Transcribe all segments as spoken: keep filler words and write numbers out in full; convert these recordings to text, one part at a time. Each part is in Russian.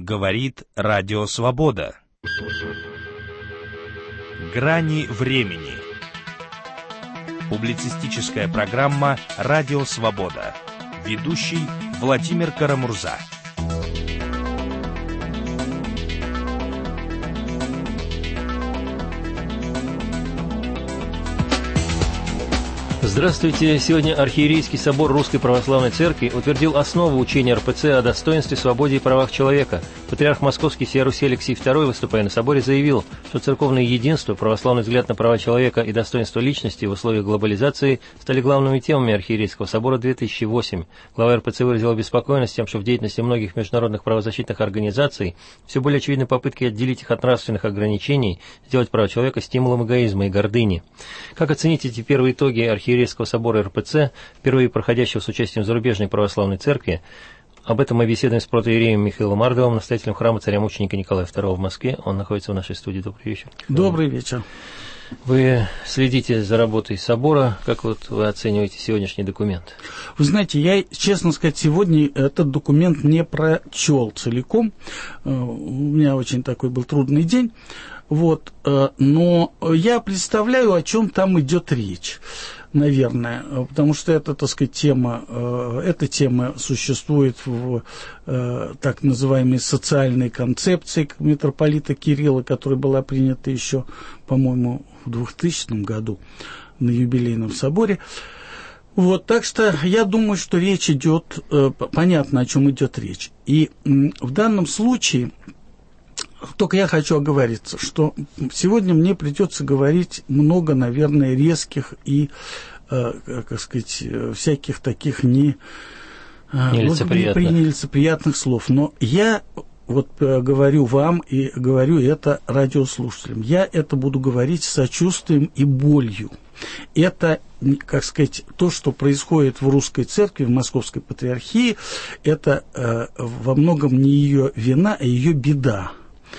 Говорит Радио Свобода. Грани времени. Публицистическая программа «Радио Свобода». Ведущий Владимир Карамурза. Здравствуйте! Сегодня Архиерейский собор Русской Православной Церкви утвердил основу учения эр пэ цэ о достоинстве, свободе и правах человека. Патриарх Московский сия Руси Алексий второй, выступая на соборе, заявил, что церковное единство, православный взгляд на права человека и достоинство личности в условиях глобализации стали главными темами Архиерейского собора две тысячи восемь. Глава эр пэ цэ выразил обеспокоенность тем, что в деятельности многих международных правозащитных организаций все более очевидны попытки отделить их от нравственных ограничений, сделать права человека стимулом эгоизма и гордыни. Как оценить эти первые итоги Архиерейского собора эр пэ цэ, впервые проходящего с участием зарубежной православной церкви? Об этом мы беседуем с протоиереем Михаилом Ардовым, настоятелем храма царя-мученика Николая второго в Москве. Он находится в нашей студии. Добрый вечер. Добрый вечер. Вы следите за работой собора. Как вот вы оцениваете сегодняшний документ? Вы знаете, я, честно сказать, сегодня этот документ не прочел целиком. У меня очень такой был трудный день. Вот, но я представляю, о чем там идет речь, наверное, потому что эта, так сказать, тема, эта тема существует в так называемой социальной концепции митрополита Кирилла, которая была принята еще, по-моему, в двухтысячном году на юбилейном соборе. Вот, так что я думаю, что речь идет, понятно, о чем идет речь. И в данном случае... Только я хочу оговориться, что сегодня мне придется говорить много, наверное, резких и, э, как сказать, всяких таких не, нелицеприятных. нелицеприятных слов. Но я вот говорю вам и говорю это радиослушателям. Я это буду говорить с сочувствием и болью. Это, как сказать, то, что происходит в Русской Церкви, в Московской Патриархии, это э, во многом не ее вина, а ее беда.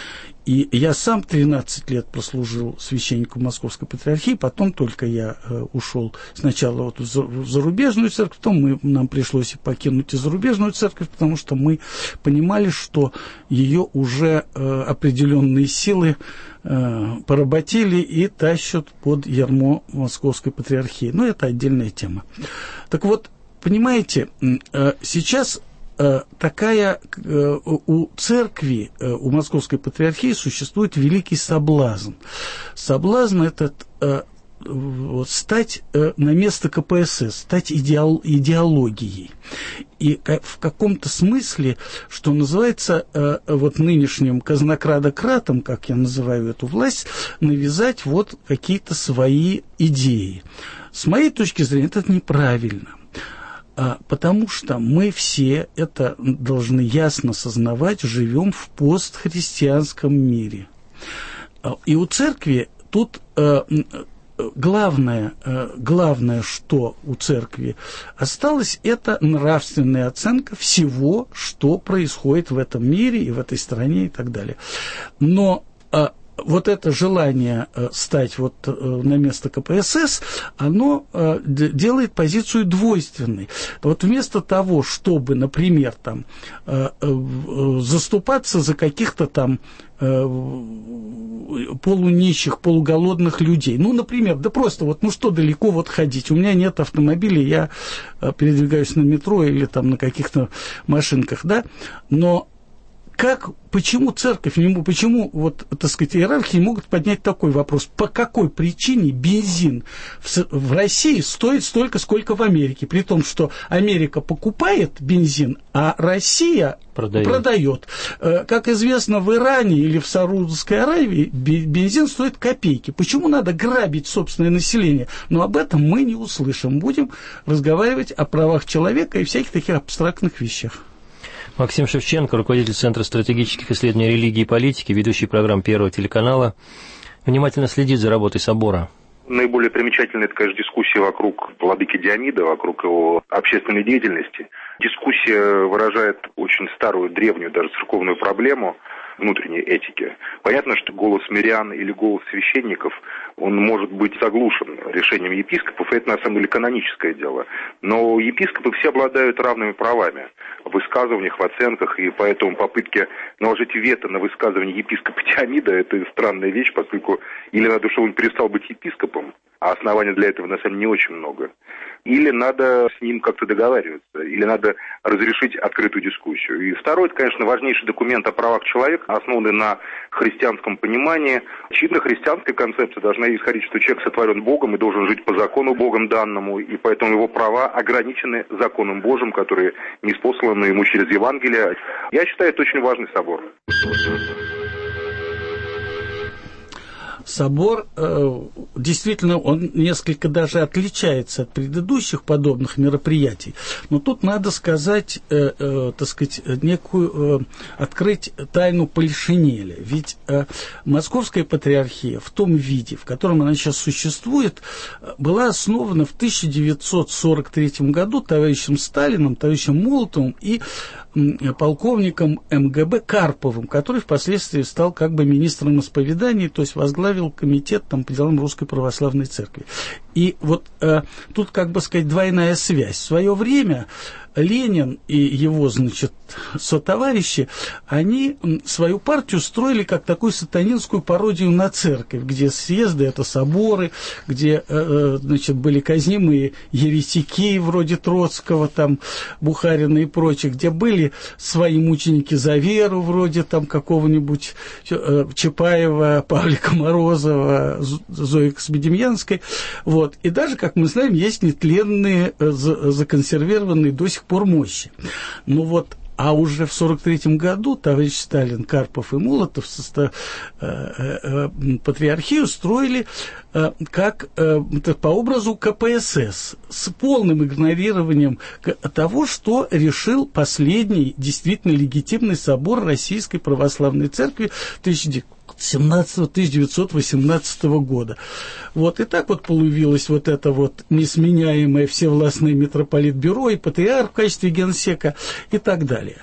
И я сам тринадцать лет прослужил священником Московской Патриархии, потом только я э, ушел сначала вот в, за, в зарубежную церковь, потом мы, нам пришлось покинуть и зарубежную церковь, потому что мы понимали, что ее уже э, определенные силы э, поработили и тащат под ярмо Московской Патриархии. Но это отдельная тема. Так вот, понимаете, э, сейчас... такая у церкви, у Московской Патриархии существует великий соблазн. Соблазн этот вот, стать на место ка пэ эс эс, стать идеол, идеологией. И в каком-то смысле, что называется, вот нынешним казнокрадократам, как я называю эту власть, навязать вот какие-то свои идеи. С моей точки зрения, это неправильно. Потому что мы все, это должны ясно сознавать, живем в постхристианском мире. И у церкви тут главное, главное, что у церкви осталось, это нравственная оценка всего, что происходит в этом мире и в этой стране и так далее. Но вот это желание стать вот на место ка пэ эс эс, оно делает позицию двойственной. Вот вместо того, чтобы, например, там, заступаться за каких-то там полунищих, полуголодных людей. Ну, например, да просто вот, ну что далеко вот ходить? У меня нет автомобиля, я передвигаюсь на метро или там на каких-то машинках, да? Но как, почему церковь, почему, вот, так сказать, иерархи не могут поднять такой вопрос? По какой причине бензин в, в России стоит столько, сколько в Америке? При том, что Америка покупает бензин, а Россия продает. продает. Как известно, в Иране или в Саудовской Аравии бензин стоит копейки. Почему надо грабить собственное население? Но об этом мы не услышим. Будем разговаривать о правах человека и всяких таких абстрактных вещах. Максим Шевченко, руководитель Центра стратегических исследований религии и политики, ведущий программ Первого телеканала, внимательно следит за работой собора. Наиболее примечательна, это, конечно, дискуссия вокруг владыки Дионида, вокруг его общественной деятельности. Дискуссия выражает очень старую, древнюю даже церковную проблему. внутренней этики. Понятно, что голос мирян или голос священников, он может быть заглушен решением епископов, и это на самом деле каноническое дело. Но епископы все обладают равными правами в высказываниях, в оценках, и поэтому попытки наложить вето на высказывание епископа Диомида – это странная вещь, поскольку или надо, чтобы он перестал быть епископом, а оснований для этого на самом деле не очень много, или надо с ним как-то договариваться, или надо разрешить открытую дискуссию. И второй, это, конечно, важнейший документ о правах человека, основанный на христианском понимании. Очевидно, христианская концепция должна исходить, что человек сотворен Богом и должен жить по закону Богом данному, и поэтому его права ограничены законом Божьим, который ниспослан ему через Евангелие. Я считаю, это очень важный собор. Собор, э, действительно, он несколько даже отличается от предыдущих подобных мероприятий. Но тут надо сказать, э, э, так сказать, некую, э, открыть тайну Полишинеля. Ведь э, Московская патриархия в том виде, в котором она сейчас существует, была основана в тысяча девятьсот сорок третьем году товарищем Сталиным, товарищем Молотовым и полковником эм гэ бэ Карповым, который впоследствии стал как бы министром исповедания, то есть возглавил комитет там, по делам Русской Православной Церкви. И вот э, тут, как бы сказать, двойная связь. В свое время Ленин и его, значит, сотоварищи, они свою партию строили как такую сатанинскую пародию на церковь, где съезды – это соборы, где, э, значит, были казнимые еретики вроде Троцкого, там, Бухарина и прочих, где были свои мученики за веру, вроде там какого-нибудь э, Чапаева, Павлика Морозова, Зои Космодемьянской. Вот. И даже, как мы знаем, есть нетленные, э, законсервированные до сих пор мощи. Ну вот, а уже в сорок третьем году товарищ Сталин, Карпов и Молотов состав, э, э, э, патриархию строили э, как э, по образу ка пэ эс эс с полным игнорированием того, что решил последний действительно легитимный собор Российской Православной Церкви тысяча девятьсот восемнадцатого года. Вот, и так вот появилось вот это вот несменяемое всевластное митрополитбюро и патриарх в качестве генсека и так далее.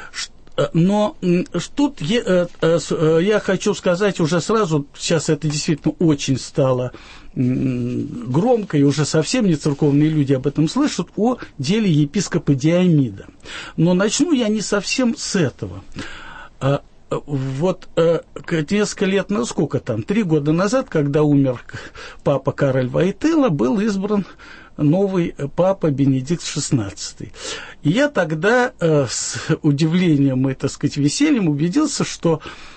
Но тут я, я хочу сказать уже сразу, сейчас это действительно очень стало громко, и уже совсем не церковные люди об этом слышат, о деле епископа Диомида. Но начну я не совсем с этого. Вот э, несколько лет, ну сколько там, три года назад, когда умер папа Кароль Войтыла, был избран новый папа Бенедикт шестнадцатый. И я тогда э, с удивлением и, так сказать, весельем убедился, что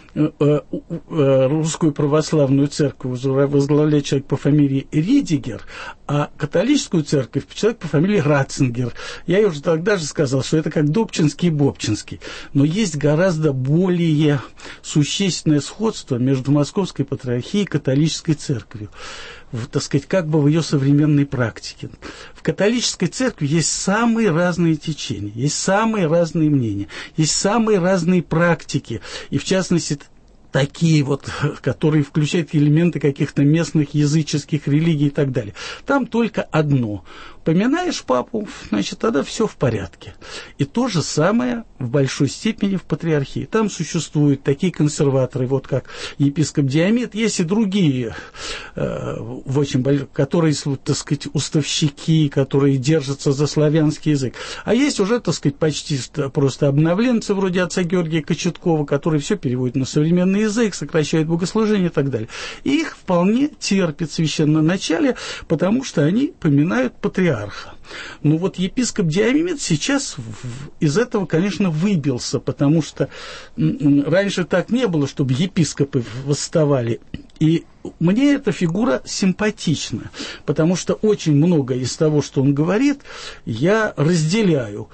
Русскую Православную Церковь возглавляет человек по фамилии Ридигер, а католическую церковь человек по фамилии Ратцингер. Я уже тогда же сказал, что это как Добчинский и Бобчинский. Но есть гораздо более существенное сходство между Московской Патриархией и католической церковью. Так сказать, как бы в ее современной практике. В католической церкви есть самые разные течения, есть самые разные мнения, есть самые разные практики, и в частности такие вот, которые включают элементы каких-то местных языческих религий и так далее. Там только одно. Поминаешь папу, значит, тогда все в порядке. И то же самое в большой степени в патриархии. Там существуют такие консерваторы, вот как епископ Диомид, есть и другие, э, в очень больш... которые, так сказать, уставщики, которые держатся за славянский язык. А есть уже, так сказать, почти просто обновленцы, вроде отца Георгия Кочеткова, которые все переводят на современный язык, сокращают богослужение и так далее. И их вполне терпит священноначалие, потому что они поминают патриарха. Ну вот епископ Диомид сейчас из этого, конечно, выбился, потому что раньше так не было, чтобы епископы восставали. И мне эта фигура симпатична, потому что очень много из того, что он говорит, я разделяю.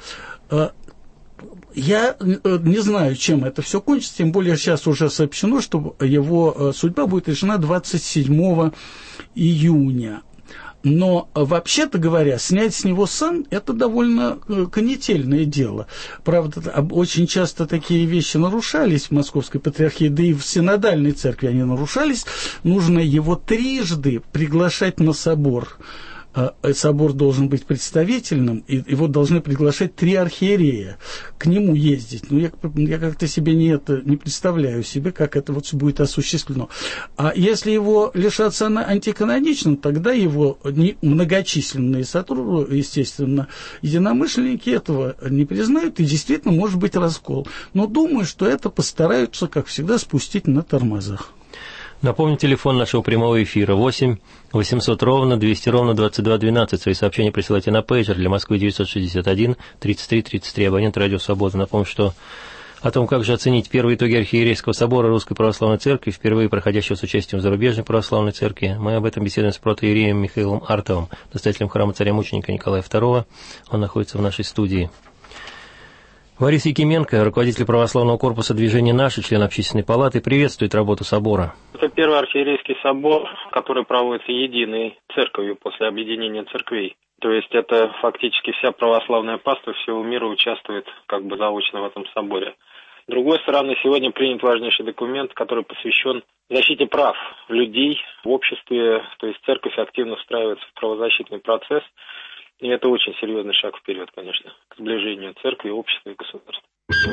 Я не знаю, чем это все кончится, тем более сейчас уже сообщено, что его судьба будет решена двадцать седьмого июня. Но, вообще-то говоря, снять с него сан – это довольно канительное дело. Правда, очень часто такие вещи нарушались в Московской Патриархии, да и в Синодальной Церкви они нарушались. Нужно его трижды приглашать на собор собор должен быть представительным, и его должны приглашать три архиерея к нему ездить. Ну, я, я как-то себе не, это, не представляю себе, как это вот будет осуществлено. А если его лишаться антиканоничным, тогда его многочисленные сотрудники, естественно, единомышленники этого не признают, и действительно может быть раскол. Но думаю, что это постараются, как всегда, спустить на тормозах. Напомню, телефон нашего прямого эфира восемь восемьсот ровно двести ровно двадцать два двенадцать. Свои сообщения присылайте на пейджер для Москвы девятьсот шестьдесят один тридцать три тридцать три. Абонент Радио Свобода. Напомню, что о том, как же оценить первые итоги Архиерейского собора Русской Православной Церкви, впервые проходящего с участием зарубежной православной церкви, мы об этом беседуем с протоиереем Михаилом Артовым, настоятелем храма царя-мученика Николая второго. Он находится в нашей студии. Борис Якименко, руководитель православного корпуса движения «Наши», член Общественной палаты, приветствует работу собора. Это первый архиерейский собор, который проводится единой церковью после объединения церквей. То есть это фактически вся православная паства всего мира участвует как бы заочно в этом соборе. С другой стороны, сегодня принят важнейший документ, который посвящен защите прав людей в обществе. То есть церковь активно встраивается в правозащитный процесс. И это очень серьезный шаг вперед, конечно, к сближению церкви, общества и государства.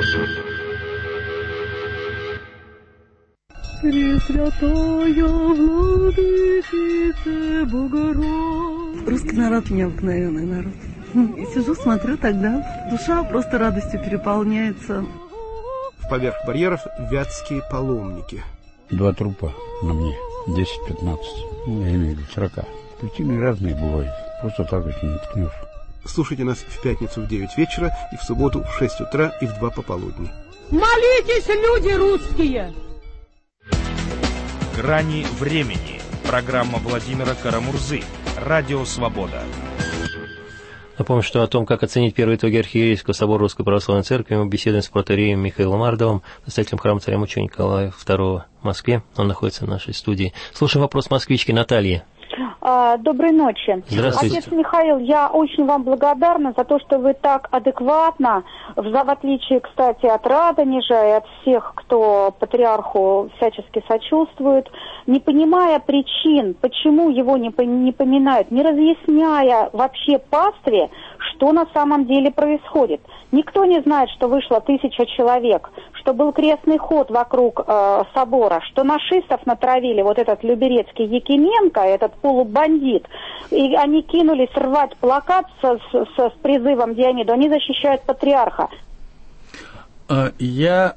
Пресвятая Владычице Богородице. Русский народ необыкновенный народ. И сижу, смотрю тогда, душа просто радостью переполняется. Поверх барьеров вятские паломники. Два трупа на мне, десять-пятнадцать, ну, я имею в виду сорока. Причины разные бывают. Просто так ведь не ткнешь. Слушайте нас в пятницу в девять вечера и в субботу в шесть утра и в два пополудни. Молитесь, люди русские! «Грани времени». Программа Владимира Карамурзы. Радио Свобода. Напомню, что о том, как оценить первые итоги Архиерейского собора Русской Православной Церкви, мы беседуем с протоиереем Михаилом Артовым, настоятелем храма царя-мученика Николая второго в Москве. Он находится в нашей студии. Слушаем вопрос москвички Натальи. Доброй ночи. Здравствуйте. Отец Михаил, я очень вам благодарна за то, что вы так адекватно, в отличие, кстати, от Радонежа и от всех, кто патриарху всячески сочувствует, не понимая причин, почему его не поминают, не разъясняя вообще пастве, что на самом деле происходит. Никто не знает, что вышло тысяча человек, что был крестный ход вокруг э, собора, что нашистов натравили вот этот люберецкий Якименко, этот полубандит, и они кинулись рвать плакат со, с, с призывом Диомиду, они защищают патриарха. Я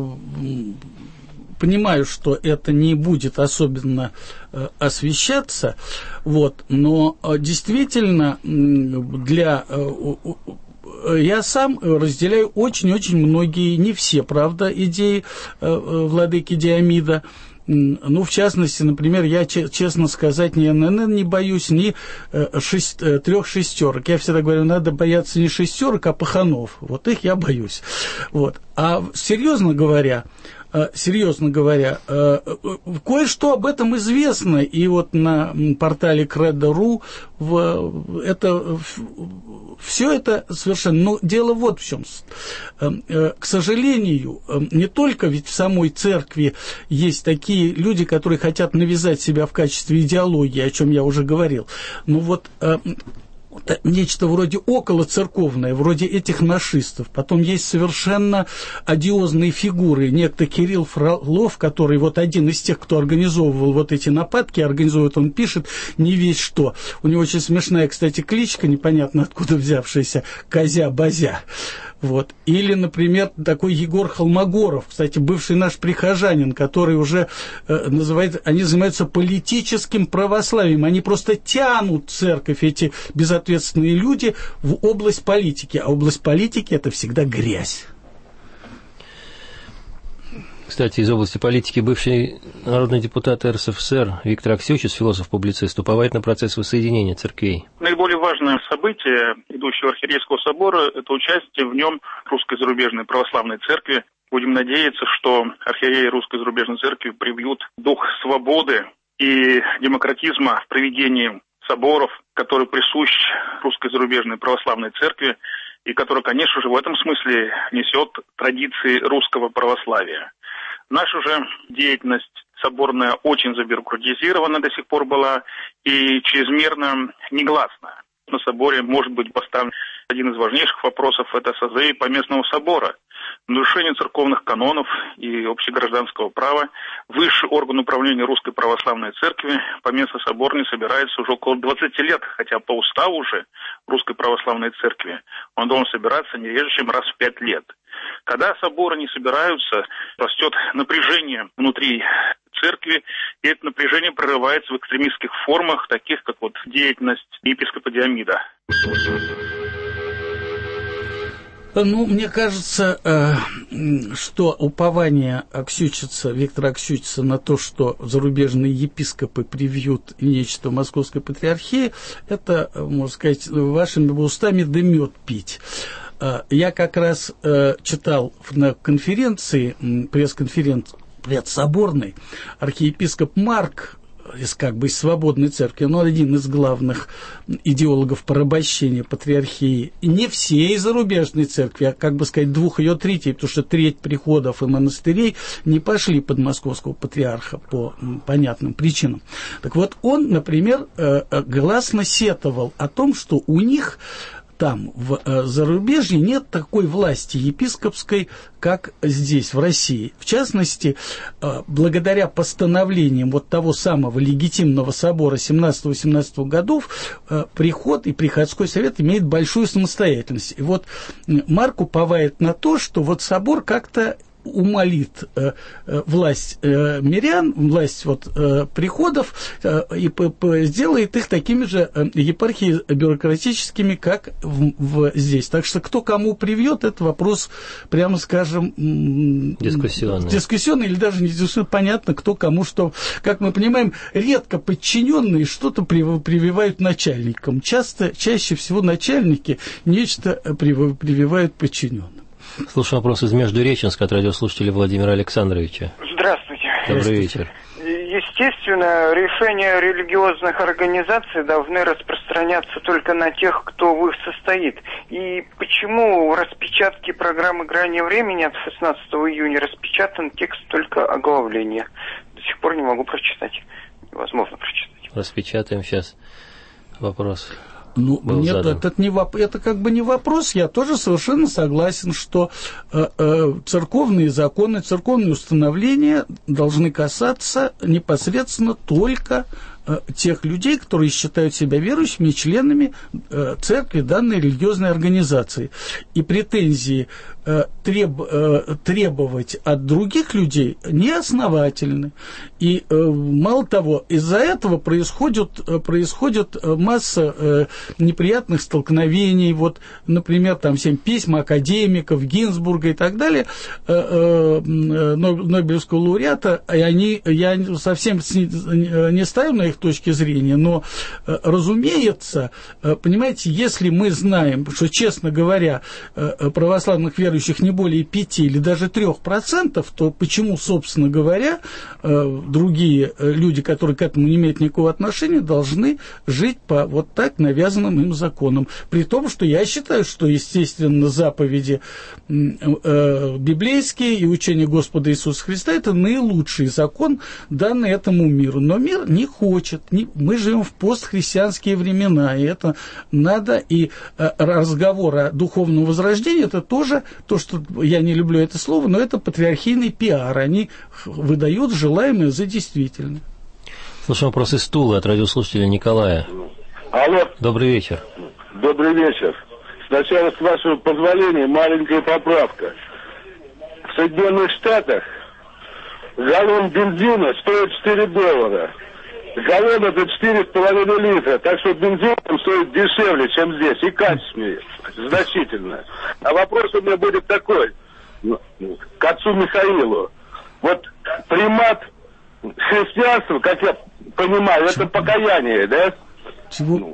понимаю, что это не будет особенно освещаться, вот, но действительно для... Я сам разделяю очень-очень многие, не все, правда, идеи э, владыки Диомида. Ну, в частности, например, я, честно сказать, ни эн эн эн не боюсь, ни э, шесть, э, трех шестерок. Я всегда говорю, надо бояться не шестерок, а паханов. Вот их я боюсь. Вот. А серьезно говоря, Серьезно говоря, кое-что об этом известно, и вот на портале кредо точка ру это, все это совершенно... Но дело вот в чем. К сожалению, не только ведь в самой церкви есть такие люди, которые хотят навязать себя в качестве идеологии, о чем я уже говорил, но вот... нечто вроде околоцерковное, вроде этих нашистов. Потом есть совершенно одиозные фигуры. Некто Кирилл Фролов, который вот один из тех, кто организовывал вот эти нападки, организует, он пишет не весь что. У него очень смешная, кстати, кличка, непонятно откуда взявшаяся, Козя-Бозя. Вот. Или, например, такой Егор Холмогоров, кстати, бывший наш прихожанин, который уже э, называет, они занимаются политическим православием, они просто тянут церковь, эти безответственные люди, в область политики, а область политики – это всегда грязь. Кстати, из области политики бывший народный депутат эр эс эф эс эр Виктор Аксенович, философ-публицист, уповает на процесс воссоединения церквей. Наиболее важное событие идущего Архиерейского собора – это участие в нем Русской зарубежной православной церкви. Будем надеяться, что архиереи Русской зарубежной церкви привьют дух свободы и демократизма в проведении соборов, который присущ Русской зарубежной православной церкви и который, конечно же, в этом смысле несет традиции русского православия. Наша же деятельность соборная очень забюрократизирована до сих пор была и чрезмерно негласна. На соборе может быть поставлен один из важнейших вопросов – это созыв поместного собора. Нарушение церковных канонов и общегражданского права высший орган управления Русской Православной Церкви поместный собор не собирается уже около двадцати лет, хотя по уставу уже Русской Православной Церкви он должен собираться не реже, чем раз в пять лет. Когда соборы не собираются, растет напряжение внутри церкви, и это напряжение прорывается в экстремистских формах, таких как вот деятельность епископа Диомида. Ну, мне кажется, что упование Аксючица, Виктора Аксючица на то, что зарубежные епископы привьют нечто в Московской Патриархии, это, можно сказать, вашими устами да мед пить. Я как раз читал на конференции, пресс-конференции предсоборной, архиепископ Марк из как бы из свободной церкви, но один из главных идеологов порабощения патриархии, и не все из зарубежной церкви, а, как бы сказать, двух ее третей, потому что треть приходов и монастырей не пошли под московского патриарха по понятным причинам. Так вот, он, например, гласно сетовал о том, что у них там, в э, зарубежье, нет такой власти епископской, как здесь, в России. В частности, э, благодаря постановлениям вот того самого легитимного собора семнадцатого-восемнадцатого годов, э, приход и приходской совет имеет большую самостоятельность. И вот Марк уповает на то, что вот собор как-то умолит э, э, власть э, мирян, власть вот, э, приходов э, и п- п- сделает их такими же э, епархии бюрократическими, как в, в, здесь. Так что кто кому привьет, это вопрос, прямо скажем, м- дискуссионный. дискуссионный или даже не дискуссионный. Понятно, кто кому что. Как мы понимаем, редко подчиненные что-то прививают начальникам. Часто, чаще всего начальники нечто прививают подчиненным. Слушаю вопрос из Междуреченска от радиослушателя Владимира Александровича. Здравствуйте. Добрый вечер. Естественно, решения религиозных организаций должны распространяться только на тех, кто в их состоит. И почему в распечатке программы «Грани времени» от шестнадцатого июня распечатан текст только оглавления? До сих пор не могу прочитать. Невозможно прочитать. Распечатаем сейчас. Вопрос. Ну, нет, это, не воп... это как бы не вопрос. Я тоже совершенно согласен, что э, э, церковные законы, церковные установления должны касаться непосредственно только э, тех людей, которые считают себя верующими и членами э, церкви данной религиозной организации. И претензии э, треб... э, требовать от других людей неосновательны. И э, мало того, из-за этого происходит, происходит масса э, неприятных столкновений. Вот, например, там всем письма академиков Гинзбурга и так далее, э, э, Нобелевского лауреата, и они, я совсем не ставлю на их точки зрения, но, э, разумеется, э, понимаете, если мы знаем, что, честно говоря, э, православных верующих не более пяти или даже трех процентов, то почему, собственно говоря, э, другие люди, которые к этому не имеют никакого отношения, должны жить по вот так навязанным им законам. При том, что я считаю, что, естественно, заповеди э, библейские и учение Господа Иисуса Христа – это наилучший закон, данный этому миру. Но мир не хочет. Не, мы живем в постхристианские времена, и это надо. И э, разговор о духовном возрождении – это тоже то, что я не люблю это слово, но это патриархийный пиар. Они выдают желаемое за действительное. Слушаем вопрос из Тулы от радиослушателя Николая. Алло. Добрый вечер. Добрый вечер. Сначала, с вашего позволения, маленькая поправка. В Соединенных Штатах галлон бензина стоит четыре доллара. Галлон это четыре с половиной литра. Так что бензин там стоит дешевле, чем здесь. И качественнее. Значительно. А вопрос у меня будет такой. К отцу Михаилу. Вот примат христианства, как я понимаю, это покаяние, да? Чего?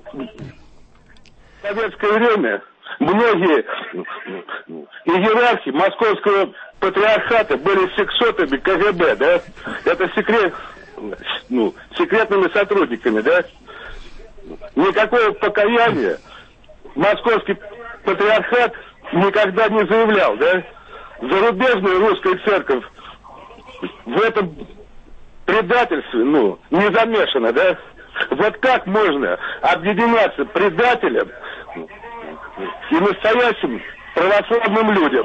В советское время многие иерархи московского патриархата были сексотами КГБ, да? Это секрет, ну, секретными сотрудниками, да? Никакого покаяния московский патриархат никогда не заявлял, да? Зарубежная русская церковь в этом предательстве, ну, не замешано, да? Вот как можно объединяться предателям и настоящим православным людям?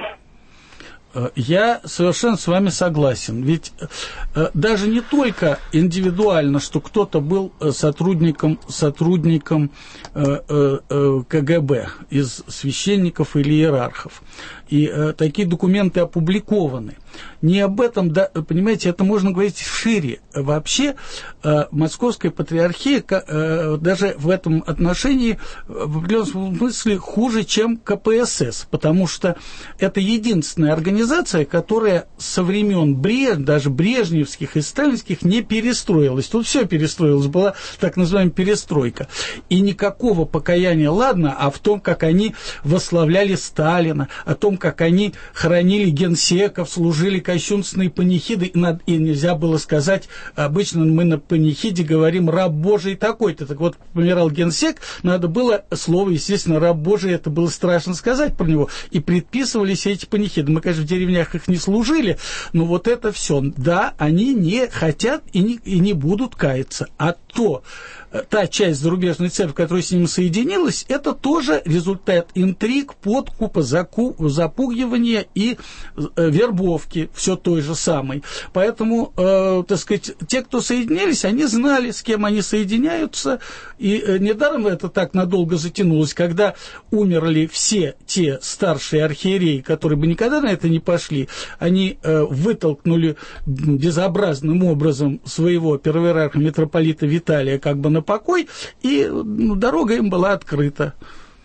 Я совершенно с вами согласен. Ведь э, даже не только индивидуально, что кто-то был сотрудником, сотрудником э, э, КГБ из священников или иерархов. И э, такие документы опубликованы. Не об этом, да, понимаете, это можно говорить шире. Вообще э, Московская патриархия э, даже в этом отношении в определенном смысле хуже, чем ка пэ эс эс, потому что это единственная организация, которая со времен Бреж, даже брежневских и сталинских не перестроилась. Тут все перестроилось, была так называемая перестройка. И никакого покаяния, ладно, а в том, как они восславляли Сталина, о том, как они хоронили генсеков, служили кощунственные панихиды, и нельзя было сказать, обычно мы на панихиде говорим «раб Божий такой-то». Так вот, помирал генсек, надо было слово, естественно, «раб Божий», это было страшно сказать про него, и предписывались эти панихиды. Мы, конечно, в деревнях их не служили, но вот это все. Да, они не хотят и не, и не будут каяться. А то, та часть зарубежной церкви, которая с ним соединилась, это тоже результат интриг, подкупа, заку, запугивания и э, вербовки все той же самой. Поэтому, э, так сказать, те, кто соединились, они знали, с кем они соединяются, и э, недаром это так надолго затянулось, когда умерли все те старшие архиереи, которые бы никогда на это не пошли, они э, вытолкнули безобразным образом своего первоиерарха митрополита Виталия как бы на покой, и ну, дорога им была открыта.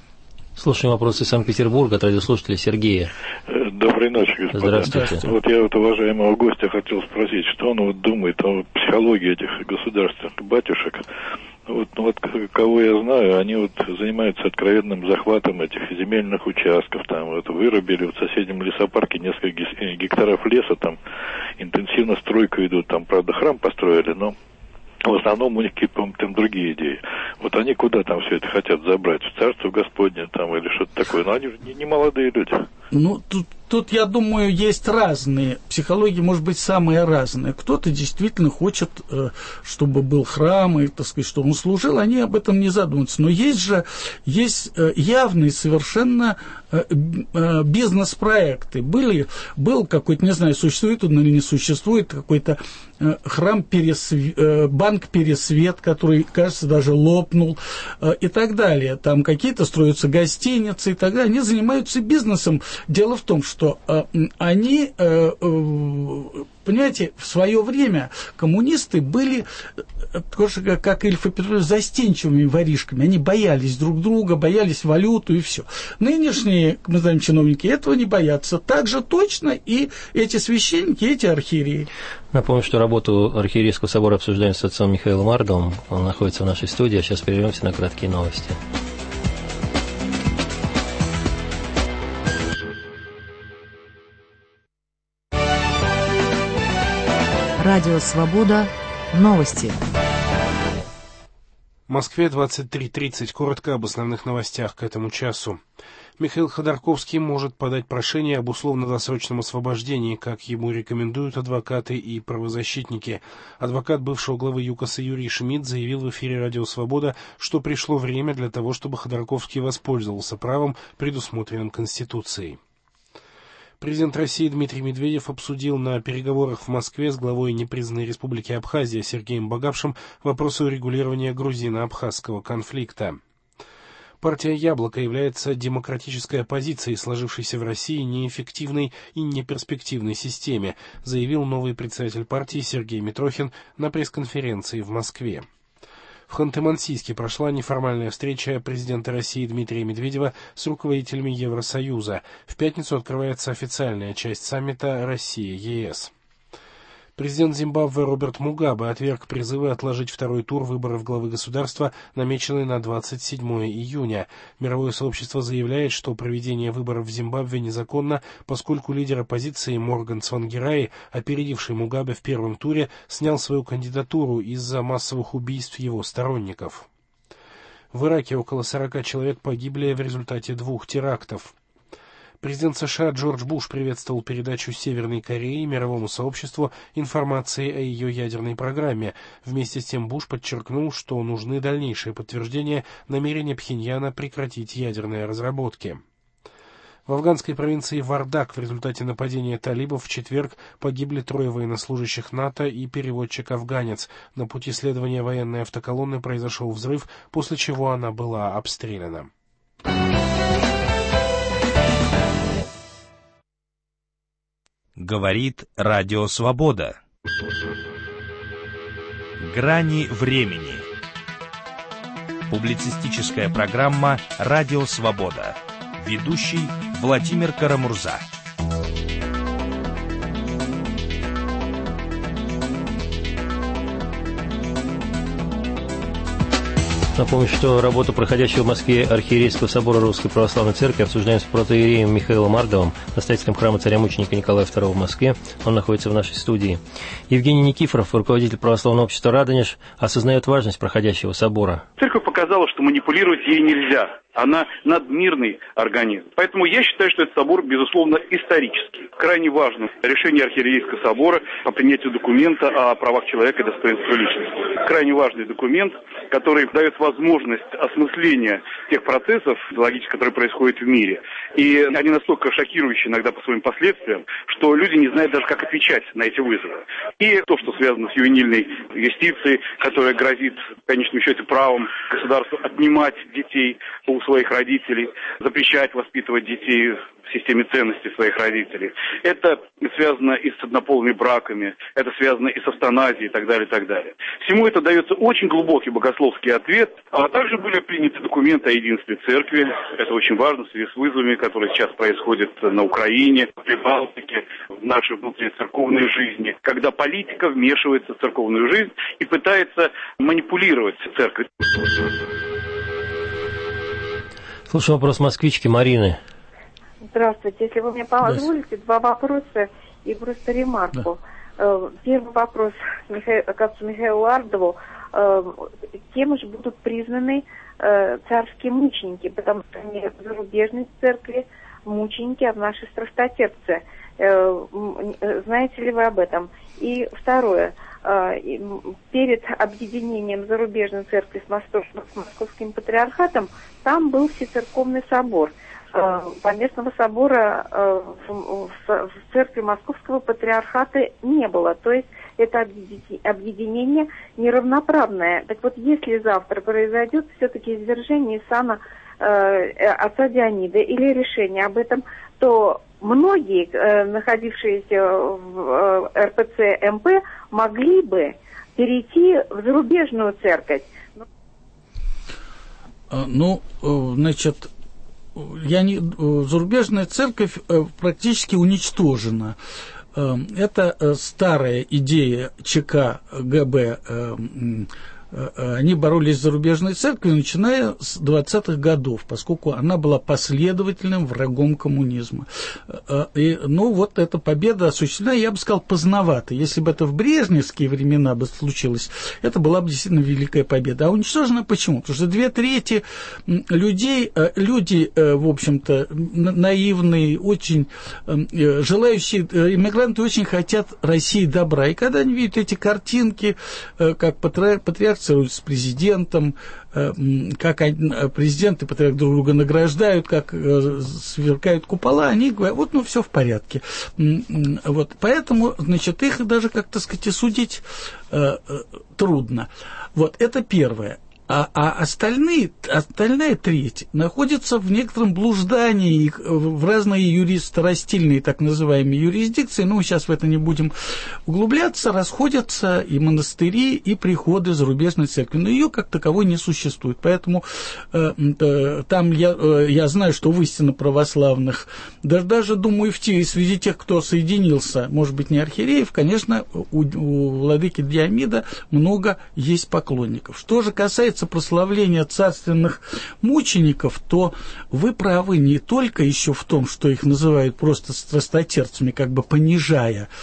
Слушаем вопросы из Санкт-Петербурга от радиослушателя Сергея. Доброй ночи, господа. Здравствуйте. Вот я вот уважаемого гостя хотел спросить, что он вот думает о психологии этих государственных батюшек. Вот, ну вот кого я знаю, они вот занимаются откровенным захватом этих земельных участков, там вот вырубили в соседнем лесопарке несколько гектаров леса, там интенсивно стройку идут, там, правда, храм построили, но в основном у них какие-то там другие идеи. Вот они куда там все это хотят забрать? В Царство Господне там или что-то такое? Но они же не, не молодые люди. Ну, тут, тут, я думаю, есть разные. Психологии, может быть, самые разные. Кто-то действительно хочет, чтобы был храм, и, так сказать, чтобы он служил. Они об этом не задумываются. Но есть же есть явные совершенно бизнес-проекты. Были, был какой-то, не знаю, существует он или не существует, какой-то храм Пересвет, банк Пересвет, который, кажется, даже лопнул, и так далее. Там какие-то строятся гостиницы и так далее. Они занимаются бизнесом. Дело в том, что э, они, э, э, понимаете, в свое время коммунисты были, э, тоже как Ильф и Петрович, застенчивыми воришками. Они боялись друг друга, боялись валюту и все. Нынешние, мы знаем, чиновники этого не боятся. Так же точно и эти священники, эти архиереи. Напомню, что работу Архиерейского собора обсуждаем с отцом Михаилом Ардовым. Он находится в нашей студии, а сейчас прервемся на краткие новости. Радио «Свобода». Новости. В Москве двадцать три тридцать. Коротко об основных новостях к этому часу. Михаил Ходорковский может подать прошение об условно-досрочном освобождении, как ему рекомендуют адвокаты и правозащитники. Адвокат бывшего главы ЮКОСа Юрий Шмидт заявил в эфире «Радио Свобода», что пришло время для того, чтобы Ходорковский воспользовался правом, предусмотренным Конституцией. Президент России Дмитрий Медведев обсудил на переговорах в Москве с главой непризнанной республики Абхазия Сергеем Багапшем вопросы урегулирования грузино-абхазского конфликта. Партия «Яблоко» является демократической оппозицией, сложившейся в России неэффективной и неперспективной системе, заявил новый председатель партии Сергей Митрохин на пресс-конференции в Москве. В Ханты-Мансийске прошла неформальная встреча президента России Дмитрия Медведева с руководителями Евросоюза. В пятницу открывается официальная часть саммита Россия-ЕС. Президент Зимбабве Роберт Мугабе отверг призывы отложить второй тур выборов главы государства, намеченный на двадцать седьмое июня. Мировое сообщество заявляет, что проведение выборов в Зимбабве незаконно, поскольку лидер оппозиции Морган Цвангираи, опередивший Мугабе в первом туре, снял свою кандидатуру из-за массовых убийств его сторонников. В Ираке около сорока человек погибли в результате двух терактов. Президент США Джордж Буш приветствовал передачу Северной Корее мировому сообществу информации о ее ядерной программе. Вместе с тем Буш подчеркнул, что нужны дальнейшие подтверждения намерения Пхеньяна прекратить ядерные разработки. В афганской провинции Вардак в результате нападения талибов в четверг погибли трое военнослужащих НАТО и переводчик-афганец. На пути следования военной автоколонны произошел взрыв, после чего она была обстреляна. Говорит Радио Свобода. Грани времени. Публицистическая программа «Радио Свобода». Ведущий Владимир Карамурза. Напомню, что работу проходящего в Москве Архиерейского собора Русской Православной Церкви обсуждаем с протоиереем Михаилом Ардовым, настоятелем храма царя-мученика Николая второго в Москве. Он находится в нашей студии. Евгений Никифоров, руководитель православного общества «Радонеж», осознает важность проходящего собора. Церковь показала, что манипулировать ей нельзя. Она надмирный организм. Поэтому я считаю, что этот собор, безусловно, исторический. Крайне важно решение Архиерейского собора о принятии документа о правах человека и достоинстве личности. Крайне важный документ, который дает возможность осмысления тех процессов идеологических, которые происходят в мире. И они настолько шокирующие иногда по своим последствиям, что люди не знают даже, как отвечать на эти вызовы. И то, что связано с ювенильной юстицией, которая грозит, в конечном счете, правом государству отнимать детей у своих родителей, запрещать воспитывать детей в системе ценностей своих родителей. Это связано и с однополыми браками, это связано и с эвтаназией и так далее, и так далее. Всему это дается очень глубокий богословский ответ, а также были приняты документы о единстве церкви. Это очень важно в связи с вызовами, которые сейчас происходят на Украине, в Прибалтике, в нашей внутрицерковной жизни, когда политика вмешивается в церковную жизнь и пытается манипулировать церковью. Слушаю вопрос москвички Марины. Здравствуйте. Если вы мне позволите, два вопроса и просто ремарку. Да. Первый вопрос к отцу Михаилу Ардову. Кем же будут признаны царские мученики? Потому что они в зарубежной церкви мученики, а в нашей страстотерпцы. Знаете ли вы об этом? И второе. Перед объединением зарубежной церкви с Московским патриархатом там был Всецерковный собор. Поместного собора в церкви Московского патриархата не было. То есть это объединение неравноправное. Так вот, если завтра произойдет все-таки извержение сана отца Дионида или решение об этом, то многие, находившиеся в эр пэ цэ эм пэ, могли бы перейти в зарубежную церковь. Ну, значит, я не, зарубежная церковь практически уничтожена. Это старая идея ЧК гэ бэ. Они боролись с зарубежной церковью, начиная с двадцатых годов, поскольку она была последовательным врагом коммунизма. И, ну, вот эта победа осуществлена, я бы сказал, поздновато. Если бы это в брежневские времена бы случилось, это была бы действительно великая победа. А уничтожена почему? Потому что две трети людей, люди, в общем-то, наивные, очень желающие, иммигранты очень хотят России добра. И когда они видят эти картинки, как патриарх с президентом, как президенты друг друга награждают, как сверкают купола, они говорят, вот, ну, все в порядке. Вот, поэтому, значит, их даже, как, так сказать, судить э, трудно. Вот, это первое. А, а остальные, остальная треть находится в некотором блуждании в разные юристо-растильные так называемые юрисдикции, ну, сейчас в это не будем углубляться, расходятся и монастыри, и приходы зарубежной церкви, но ее как таковой не существует, поэтому э, э, там я, э, я знаю, что в истинно православных, даже, даже думаю, в те, среди тех, кто соединился, может быть, не архиереев, конечно, у, у владыки Диомида много есть поклонников. Что же касается прославления царственных мучеников, то вы правы не только еще в том, что их называют просто страстотерпцами, как бы понижая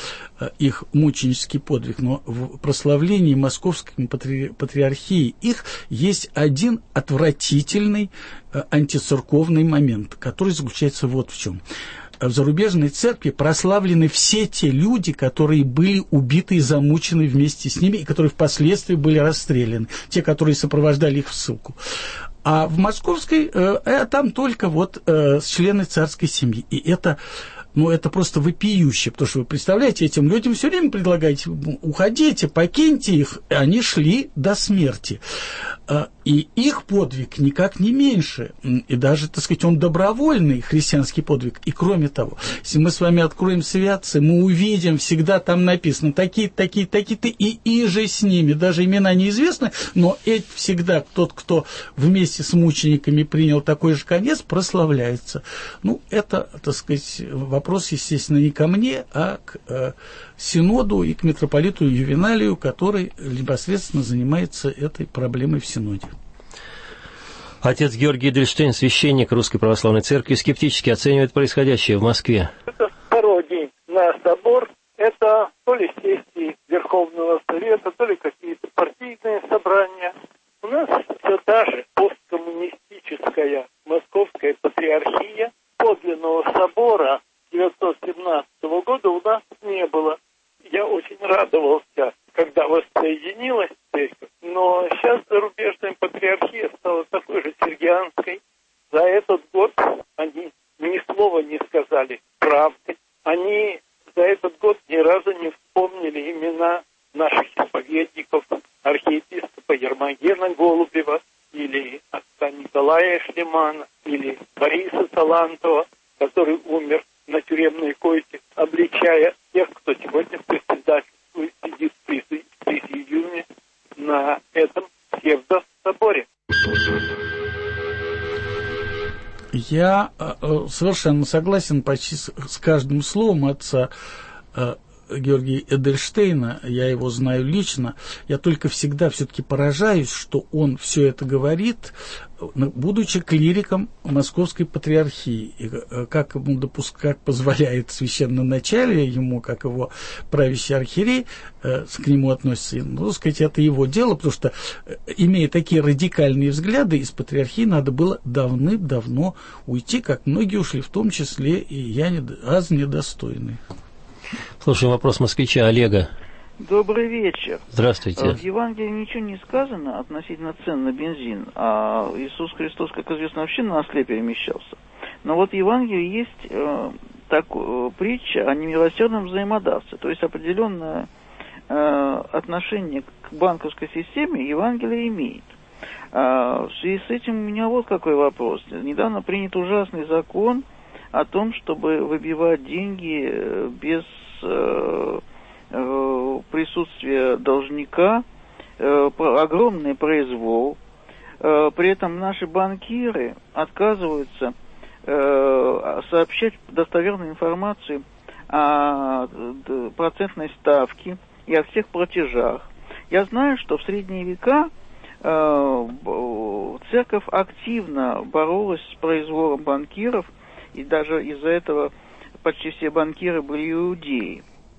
их мученический подвиг, но в прославлении Московской патри... патриархии их есть один отвратительный антицерковный момент, который заключается вот в чем. В зарубежной церкви прославлены все те люди, которые были убиты и замучены вместе с ними, и которые впоследствии были расстреляны, те, которые сопровождали их в ссылку. А в московской э, там только вот э, члены царской семьи. И это, ну, это просто вопиюще, потому что вы представляете, этим людям все время предлагаете: уходите, покиньте их, и они шли до смерти. И их подвиг никак не меньше, и даже, так сказать, он добровольный, христианский подвиг. И кроме того, если мы с вами откроем святцы, мы увидим, всегда там написано такие-то, такие-то, такие-то, и иже с ними, даже имена неизвестны, но это всегда тот, кто вместе с мучениками принял такой же конец, прославляется. Ну, это, так сказать, вопрос, естественно, не ко мне, а к э, Синоду и к митрополиту Ювеналию, который непосредственно занимается этой проблемой в Синоде. Отец Георгий Эдельштейн, священник Русской Православной Церкви, скептически оценивает происходящее в Москве. Это пародия на собор, это то ли сессии Верховного Совета, то ли какие-то партийные собрания. У нас все та же посткоммунистическая Московская Патриархия. Подлинного собора девятьсот семнадцатого года у нас не было. Я очень радовался, когда воссоединилась церковь, но сейчас зарубежная патриархия стала такой же сергианской. За этот год они ни слова не сказали правды. Они за этот год ни разу не вспомнили имена наших исповедников, архиепископа Ермогена Голубева, или отца Николая Шлемана, или Бориса Талантова, который умер на тюремной койке, обличая тех, кто сегодня председательствует, сидит в президиуме на этом псевдособоре. Я э, совершенно согласен почти с, с каждым словом отца э, Георгия Эдельштейна, я его знаю лично. Я только всегда все-таки поражаюсь, что он все это говорит, будучи клириком Московской Патриархии. И как ему допуск... как позволяет священноначалие ему, как его правящий архиерей, э, к нему относится, ну, сказать, это его дело, потому что, имея такие радикальные взгляды, из Патриархии надо было давным-давно уйти, как многие ушли, в том числе и я, аз недостойный. Слушаем вопрос москвича Олега. Добрый вечер. Здравствуйте. В Евангелии ничего не сказано относительно цен на бензин, а Иисус Христос, как известно, вообще на осле перемещался. Но вот в Евангелии есть э, так, э, притча о немилосердном взаимодавце, то есть определенное э, отношение к банковской системе Евангелие имеет. А в связи с этим у меня вот какой вопрос. Недавно принят ужасный закон о том, чтобы выбивать деньги без э, э, присутствия должника, э, огромный произвол. Э, при этом наши банкиры отказываются э, сообщать достоверную информацию о э, процентной ставке и о всех платежах. Я знаю, что в средние века э, церковь активно боролась с произволом банкиров, и даже из-за этого почти все банкиры были иудеи.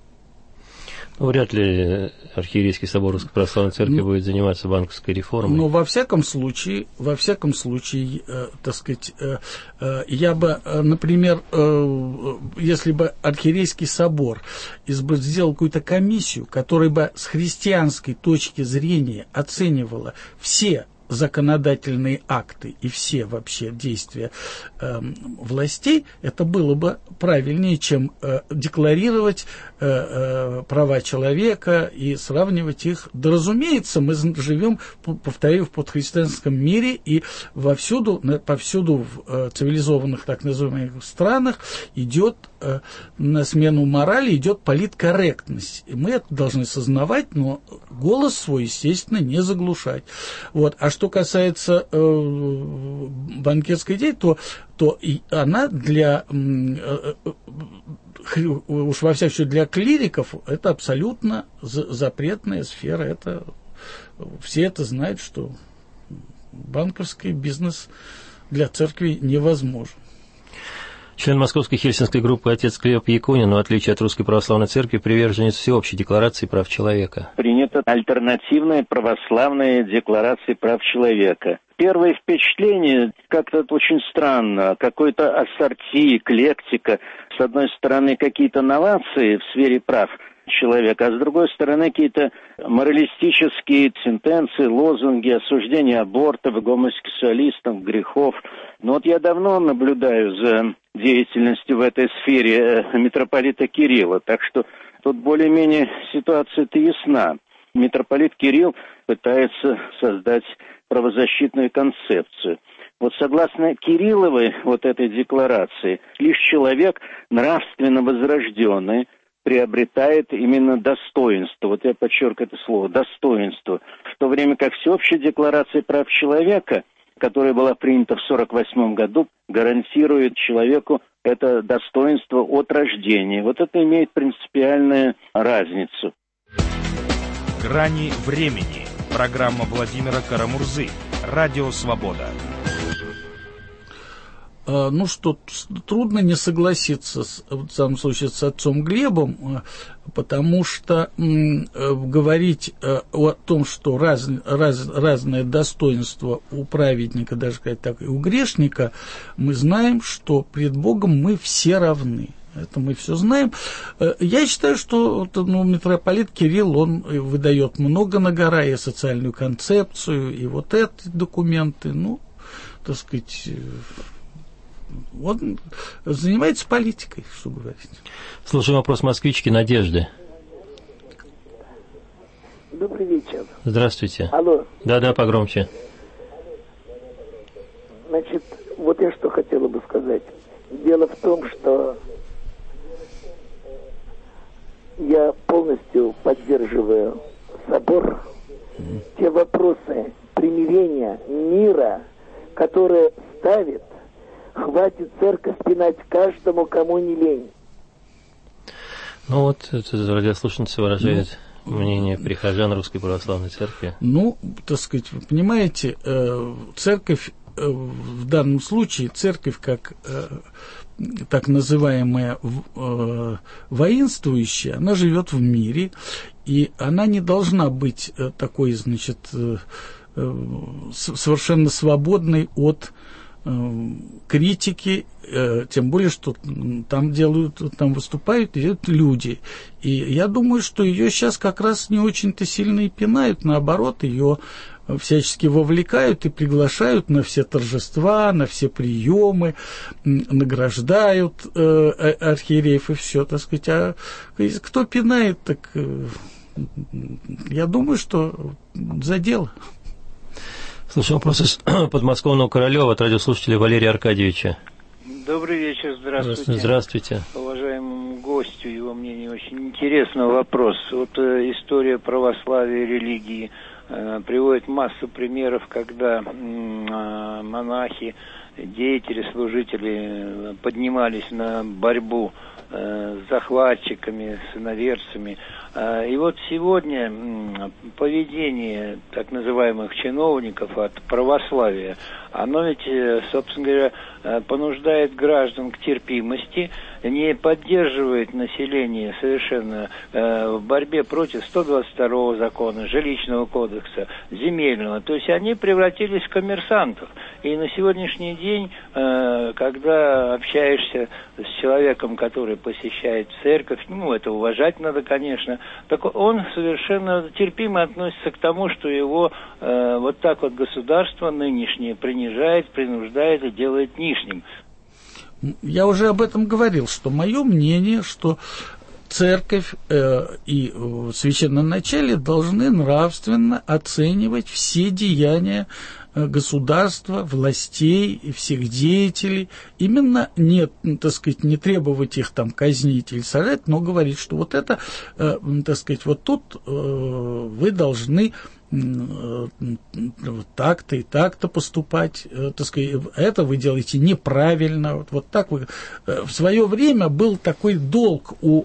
Ну, вряд ли архиерейский собор Русской Православной Церкви ну, будет заниматься банковской реформой. Но во всяком случае, во всяком случае, э, так сказать, э, э, я бы, э, например, э, если бы архиерейский собор изб- сделал какую-то комиссию, которая бы с христианской точки зрения оценивала все законодательные акты и все вообще действия э, властей, это было бы правильнее, чем э, декларировать э, э, права человека и сравнивать их. Да, разумеется, мы живем, повторяю, в подхристианском мире, и вовсюду, повсюду в э, цивилизованных так называемых странах идет э, на смену морали, идет политкорректность. И мы это должны сознавать, но голос свой, естественно, не заглушать. Вот. А что касается э, банкирской деятельности, то, то и она для, э, э, уж во всяком случае для клириков, это абсолютно запретная сфера. Это, все это знают, что банковский бизнес для церкви невозможен. Член Московской хельсинской группы отец Глеб Якунин, в отличие от Русской Православной Церкви, приверженец всеобщей декларации прав человека. Принята альтернативная православная декларация прав человека. Первое впечатление как-то очень странно. Какой-то ассорти, эклектика. С одной стороны, какие-то новации в сфере прав человека, а с другой стороны, какие-то моралистические сентенции, лозунги, осуждения абортов, гомосексуалистов, грехов. Но вот я давно наблюдаю за деятельностью в этой сфере митрополита Кирилла, так что тут более-менее ситуация-то ясна. Митрополит Кирилл пытается создать правозащитную концепцию. Вот согласно Кирилловой вот этой декларации, лишь человек нравственно возрожденный приобретает именно достоинство. Вот я подчеркиваю это слово «достоинство». В то время как всеобщая декларация прав человека, которая была принята в сорок восьмом году, гарантирует человеку это достоинство от рождения. Вот это имеет принципиальную разницу. «Грани времени». Программа Владимира Карамурзы. Радио «Свобода». Ну что, трудно не согласиться, с, в данном случае, с отцом Глебом, потому что м, говорить о том, что раз, раз, разное достоинство у праведника, даже сказать так, и у грешника, мы знаем, что пред Богом мы все равны. Это мы все знаем. Я считаю, что ну, митрополит Кирилл, он выдает много на гора, и социальную концепцию, и вот эти документы, ну, так сказать, он занимается политикой, что говорить. Слушаем вопрос москвички Надежды. Добрый вечер. Здравствуйте. Алло. Да-да, погромче. Значит, вот я что хотела бы сказать. Дело в том, что я полностью поддерживаю собор. Mm. Те вопросы примирения, мира, которые ставит, хватит церковь пинать каждому, кому не лень. Ну вот, это радиослушница выражает ну, мнение прихожан Русской Православной Церкви. Ну, так сказать, вы понимаете, церковь, в данном случае, церковь как так называемая воинствующая, она живет в мире, и она не должна быть такой, значит, совершенно свободной от критики, тем более, что там делают, там выступают делают люди. И я думаю, что ее сейчас как раз не очень-то сильно и пинают, наоборот, ее всячески вовлекают и приглашают на все торжества, на все приемы, награждают э, архиереев и все, так сказать. А кто пинает, так э, я думаю, что за дело. Слушаем вопрос из подмосковного Королева от радиослушателя Валерия Аркадьевича. Добрый вечер, здравствуйте. Здравствуйте. Уважаемому гостю, его мнение очень интересный вопрос. Вот э, история православия и религии э, приводит массу примеров, когда э, монахи, деятели, служители поднимались на борьбу э, с захватчиками, с иноверцами. И вот сегодня поведение так называемых чиновников от православия, оно ведь, собственно говоря, понуждает граждан к терпимости, не поддерживает население совершенно в борьбе против сто двадцать второго закона, жилищного кодекса, земельного. То есть они превратились в коммерсантов. И на сегодняшний день, когда общаешься с человеком, который посещает церковь, ну, это уважать надо, конечно, так он совершенно терпимо относится к тому, что его э, вот так вот государство нынешнее принижает, принуждает и делает нижним. Я уже об этом говорил, что мое мнение, что церковь э, и э, священноначалие должны нравственно оценивать все деяния государства, властей и всех деятелей, именно не, так сказать, не требовать их там казнить или сажать, но говорить, что вот это, э, так сказать, вот тут э, вы должны э, так-то и так-то поступать, э, так сказать, это вы делаете неправильно, вот, вот так вы. В свое время был такой долг у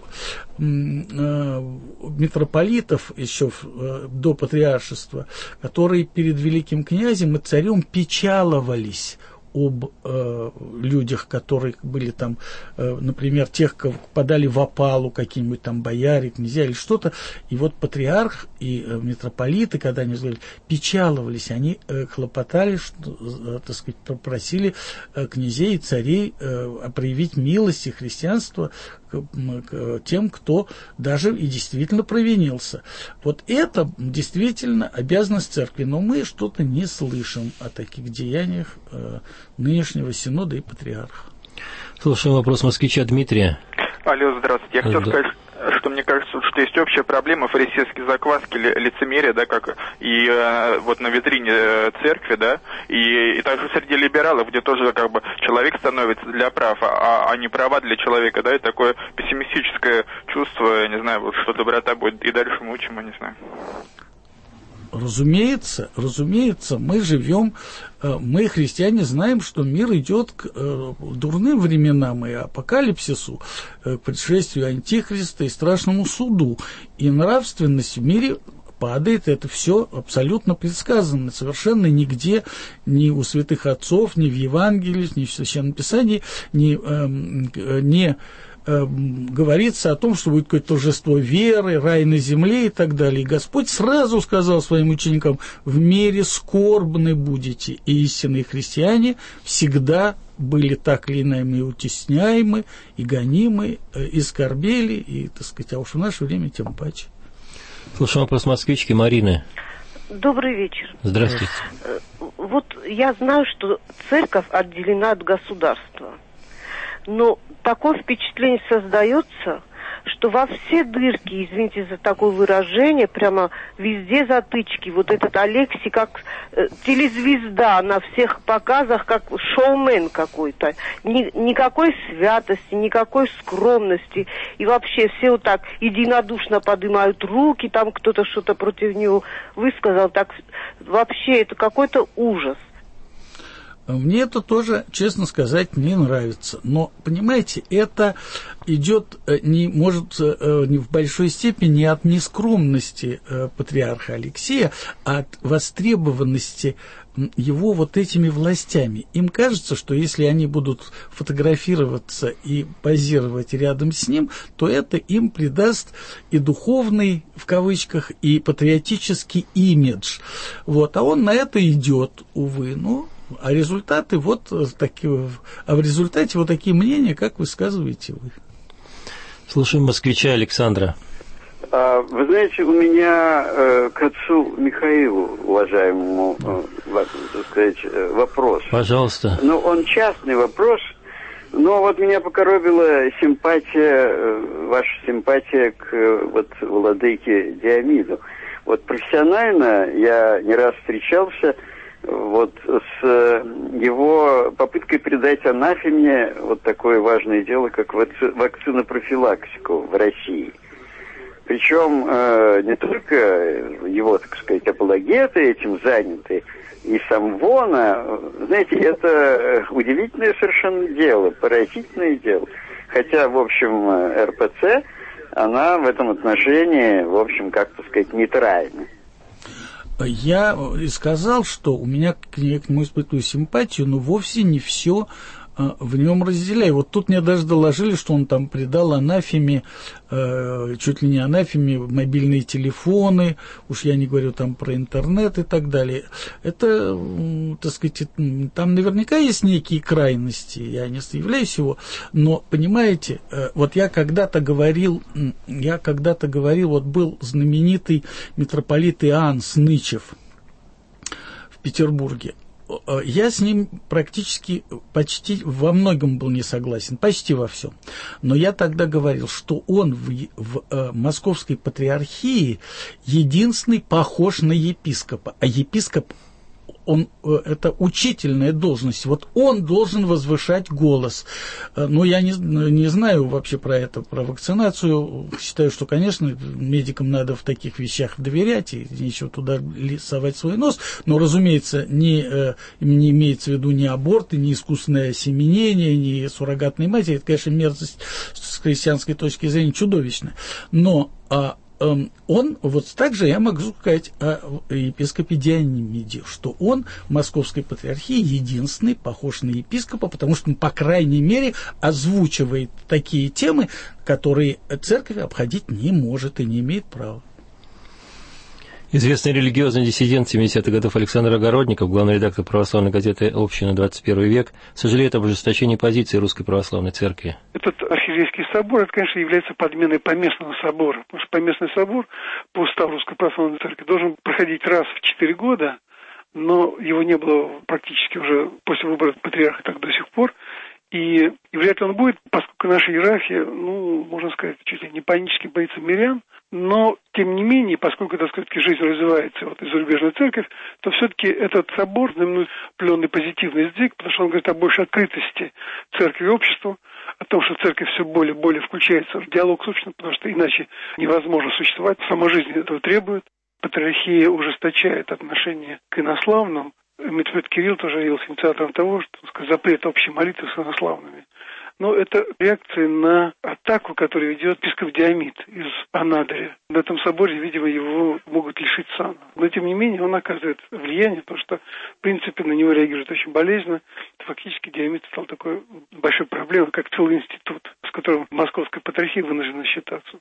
митрополитов еще до патриаршества, которые перед великим князем и царем печаловались об э, людях, которые были там, э, например, тех, кого подали в опалу, какие-нибудь там бояре, князья или что-то. И вот патриарх и э, митрополиты, когда они говорили, печаловались, они э, хлопотали, что, э, так сказать, попросили э, князей и царей э, проявить милость и христианство к, к тем, кто даже и действительно провинился. Вот это действительно обязанность церкви, но мы что-то не слышим о таких деяниях э, нынешнего синода и патриарха. Слушаем вопрос москвича Дмитрия. Алло, здравствуйте. Я хотел да. сказать, что мне кажется, что есть общая проблема фарисейской закваски, лицемерия, да, как и э, вот на витрине церкви, да, и, и также среди либералов, где тоже как бы человек становится для прав, а, а не права для человека, да, и такое пессимистическое чувство, я не знаю, вот, что доброта будет и дальше мы учим, я не знаю. Разумеется, разумеется, мы живем, мы, христиане, знаем, что мир идет к дурным временам и апокалипсису, к предшествию Антихриста и страшному суду. И нравственность в мире падает, это все абсолютно предсказано. Совершенно нигде, ни у святых отцов, ни в Евангелии, ни в Священном Писании, ни, э, не э, говорится о том, что будет какое-то торжество веры, рай на земле и так далее. И Господь сразу сказал своим ученикам: в мире скорбны будете, и истинные христиане всегда были так или иначе утесняемы, и гонимы, и скорбели, и, так сказать, а уж в наше время тем паче. Слушаем вопрос москвички Марины. Добрый вечер. Здравствуйте. Вот я знаю, что церковь отделена от государства, но такое впечатление создается, что во все дырки, извините за такое выражение, прямо везде затычки. Вот этот Алексий как э, телезвезда на всех показах, как шоумен какой-то. Ни, никакой святости, никакой скромности. И вообще все вот так единодушно поднимают руки, там кто-то что-то против него высказал. Так вообще это какой-то ужас. Мне это тоже, честно сказать, не нравится. Но, понимаете, это идет, не, может, не в большой степени от нескромности патриарха Алексия, а от востребованности его вот этими властями. Им кажется, что если они будут фотографироваться и позировать рядом с ним, то это им придаст и духовный, в кавычках, и патриотический имидж. Вот. А он на это идет, увы. Ну, а результаты вот такие, а в результате вот такие мнения, как высказываете вы. Слушаем москвича Александра. Вы знаете, у меня э, к отцу Михаилу, уважаемому, э, так сказать, вопрос. Пожалуйста. Ну, он частный вопрос, но вот меня покоробила симпатия, э, ваша симпатия к э, вот владыке Диомиду. Вот профессионально я не раз встречался вот с его попыткой придать анафеме вот такое важное дело, как вакцинопрофилактику в России. Причем э, не только его, так сказать, апологеты этим заняты, и сам Вона, знаете, это удивительное совершенно дело, поразительное дело. Хотя, в общем, эр пэ цэ, она в этом отношении, в общем, как, так сказать, нейтральна. Я и сказал, что у меня к нему испытываю симпатию, но вовсе не все в нем разделяю. Вот тут мне даже доложили, что он там придал анафеме, э, чуть ли не анафеме, мобильные телефоны, уж я не говорю там про интернет и так далее. Это, э, так сказать, там наверняка есть некие крайности, я не являюсь его, но, понимаете, э, вот я когда-то говорил, я когда-то говорил, вот был знаменитый митрополит Иоанн Снычев в Петербурге. Я с ним практически почти во многом был не согласен, почти во всем. Но я тогда говорил, что он в, в э, Московской патриархии единственный похож на епископа. А епископ, он, э, это учительная должность. Вот он должен возвышать голос. Э, но я не, не знаю вообще про это, про вакцинацию. Считаю, что, конечно, медикам надо в таких вещах доверять, и нечего туда совать свой нос. Но, разумеется, не, э, не имеется в виду ни аборты, ни искусственное осеменение, ни суррогатные матери. Это, конечно, мерзость с христианской точки зрения чудовищная. Но... А, он, вот так же я могу сказать о епископе Диониде, что он в Московской Патриархии единственный похож на епископа, потому что он, по крайней мере, озвучивает такие темы, которые церковь обходить не может и не имеет права. Известный религиозный диссидент семидесятых годов Александр Огородников, главный редактор православной газеты «Община. двадцать первый век», сожалеет об ужесточении позиции Русской Православной Церкви. Этот архиерейский собор, это, конечно, является подменой поместного собора, потому что поместный собор по уставу Русской Православной Церкви должен проходить раз в четыре года, но его не было практически уже после выбора патриарха так до сих пор. И, и вряд ли он будет, поскольку наша иерархия, ну, можно сказать, чуть ли не панически боится мирян, но, тем не менее, поскольку, так сказать, жизнь развивается вот, и зарубежная церковь, то все-таки этот собор знаменует определенный позитивный сдвиг, потому что он говорит о большей открытости церкви и обществу, о том, что церковь все более и более включается в диалог с обществом, потому что иначе невозможно существовать, сама жизнь этого требует. Патриархия ужесточает отношение к инославным. Митрополит Кирилл тоже явился инициатором того, что, так сказать, запрет общей молитвы с инославными. Но это реакция на атаку, которую ведет епископ Диомид из Анадыря. На этом соборе, видимо, его могут лишить сана. Но, тем не менее, он оказывает влияние, потому что, в принципе, на него реагирует очень болезненно. Фактически Диомид стал такой большой проблемой, как целый институт, с которым Московская Патриархия вынуждена считаться.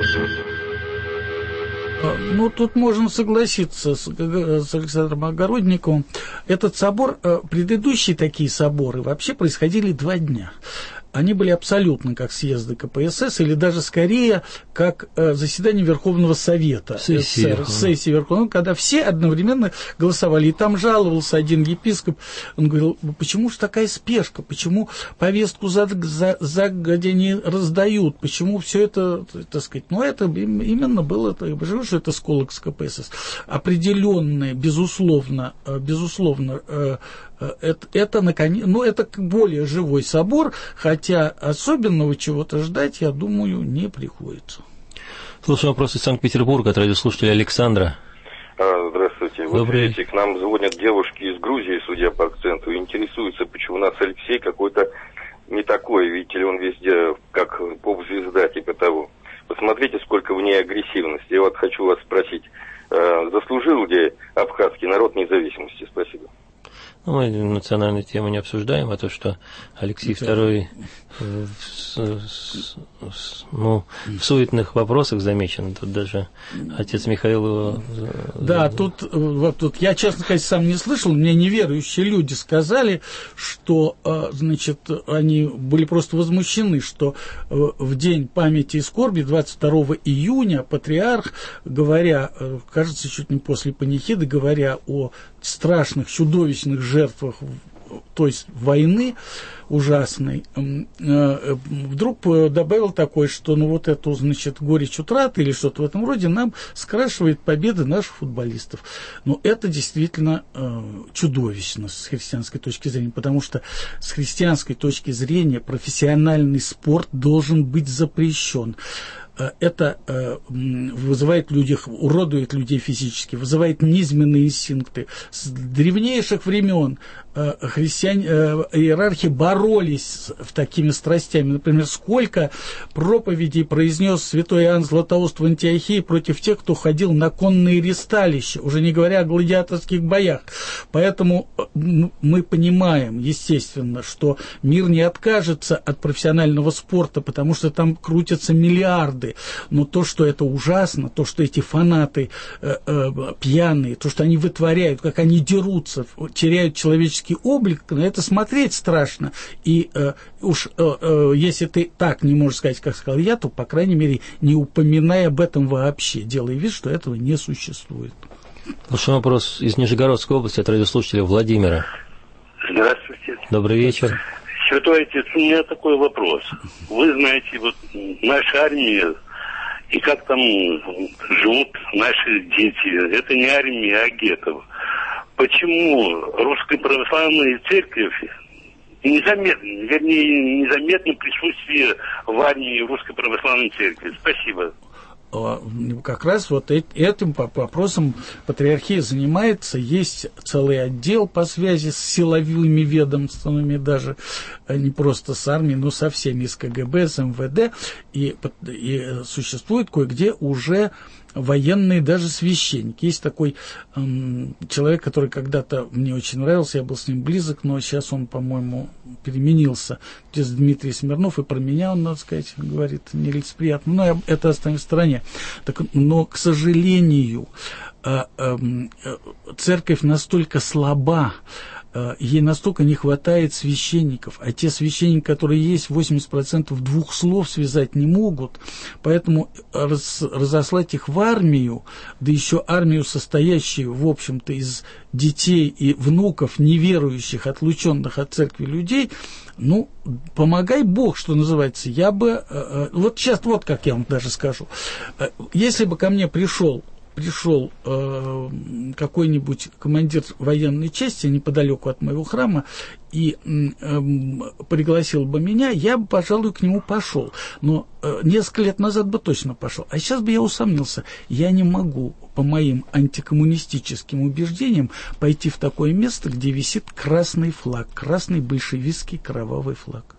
Ну, тут можно согласиться с, с Александром Огородниковым. Этот собор, предыдущие такие соборы вообще происходили два дня. Они были абсолютно как съезды ка пэ эс эс, или даже скорее как э, заседание Верховного Совета сессия, СССР, сессии Верховного, когда все одновременно голосовали. И там жаловался один епископ, он говорил, почему же такая спешка, почему повестку за, за, загодя не раздают, почему все это, так сказать, ну это именно было, что это сколок с ка пэ эс эс. Определенное, безусловно, безусловно, это, это, наконец, ну, это более живой собор, хотя особенного чего-то ждать, я думаю, не приходится. Слушаем вопрос из Санкт-Петербурга от радиослушателя Александра. Здравствуйте. Вот видите, к нам звонят девушки из Грузии, судя по акценту, и интересуются, почему у нас Алексей какой-то не такой, видите ли, он везде как поп-звезда, типа того. Посмотрите, сколько в ней агрессивности. Я вот хочу вас спросить, заслужил ли абхазский народ независимости? Спасибо. Мы национальную тему не обсуждаем, а то, что Алексей второй в, ну, в суетных вопросах замечен. Тут даже отец Михаил его... Да, тут, вот, тут я, честно сказать, сам не слышал, мне неверующие люди сказали, что, значит, они были просто возмущены, что в день памяти и скорби, двадцать второго июня, патриарх, говоря, кажется, чуть не после панихиды, говоря о страшных, чудовищных жертвах, то есть войны ужасной, вдруг добавил такое, что ну вот эту, значит, горечь утраты или что-то в этом роде нам скрашивает победы наших футболистов. Но это действительно чудовищно с христианской точки зрения, потому что с христианской точки зрения профессиональный спорт должен быть запрещен. Это э, вызывает в людях, уродует людей физически, вызывает низменные инстинкты. С древнейших времен э, христиане, э, иерархи боролись с такими страстями. Например, сколько проповедей произнес святой Иоанн Златоуст в Антиохии против тех, кто ходил на конные ристалища, уже не говоря о гладиаторских боях. Поэтому мы понимаем, естественно, что мир не откажется от профессионального спорта, потому что там крутятся миллиарды. Но то, что это ужасно, то, что эти фанаты э, э, пьяные, то, что они вытворяют, как они дерутся, теряют человеческий облик, на это смотреть страшно. И э, уж э, э, если ты так не можешь сказать, как сказал я, то, по крайней мере, не упоминай об этом вообще, делай вид, что этого не существует. Слушай, вопрос из Нижегородской области от радиослушателя Владимира. Здравствуйте. Добрый вечер. Святой Отец, у меня такой вопрос. Вы знаете, вот наша армия, и как там живут наши дети, это не армия, а гетто. Почему Русская Православная Церковь незаметно, вернее, незаметно присутствие в армии Русской Православной Церкви? Спасибо. как раз вот этим вопросом патриархия занимается. Есть целый отдел по связи с силовыми ведомствами, даже не просто с армией, но со всеми, с ка гэ бэ, с эм вэ дэ. И, и существует кое-где уже военные даже священники. Есть такой эм, человек, который когда-то мне очень нравился, я был с ним близок, но сейчас он, по-моему, переменился. Здесь Дмитрий Смирнов, и про меня он, надо сказать, говорит нелицеприятно. Но это оставим в стороне. Так, но, к сожалению, э, э, церковь настолько слаба, ей настолько не хватает священников, а те священники, которые есть, восемьдесят процентов двух слов связать не могут, поэтому раз, разослать их в армию, да еще армию, состоящую, в общем-то, из детей и внуков неверующих, отлученных от церкви людей, ну, помогай Бог, что называется. Я бы, вот сейчас вот как я вам даже скажу, если бы ко мне пришел пришел э, какой-нибудь командир военной части неподалеку от моего храма и э, пригласил бы меня, я бы, пожалуй, к нему пошел. Но э, несколько лет назад бы точно пошел. А сейчас бы я усомнился. Я не могу, по моим антикоммунистическим убеждениям, пойти в такое место, где висит красный флаг, красный большевистский кровавый флаг.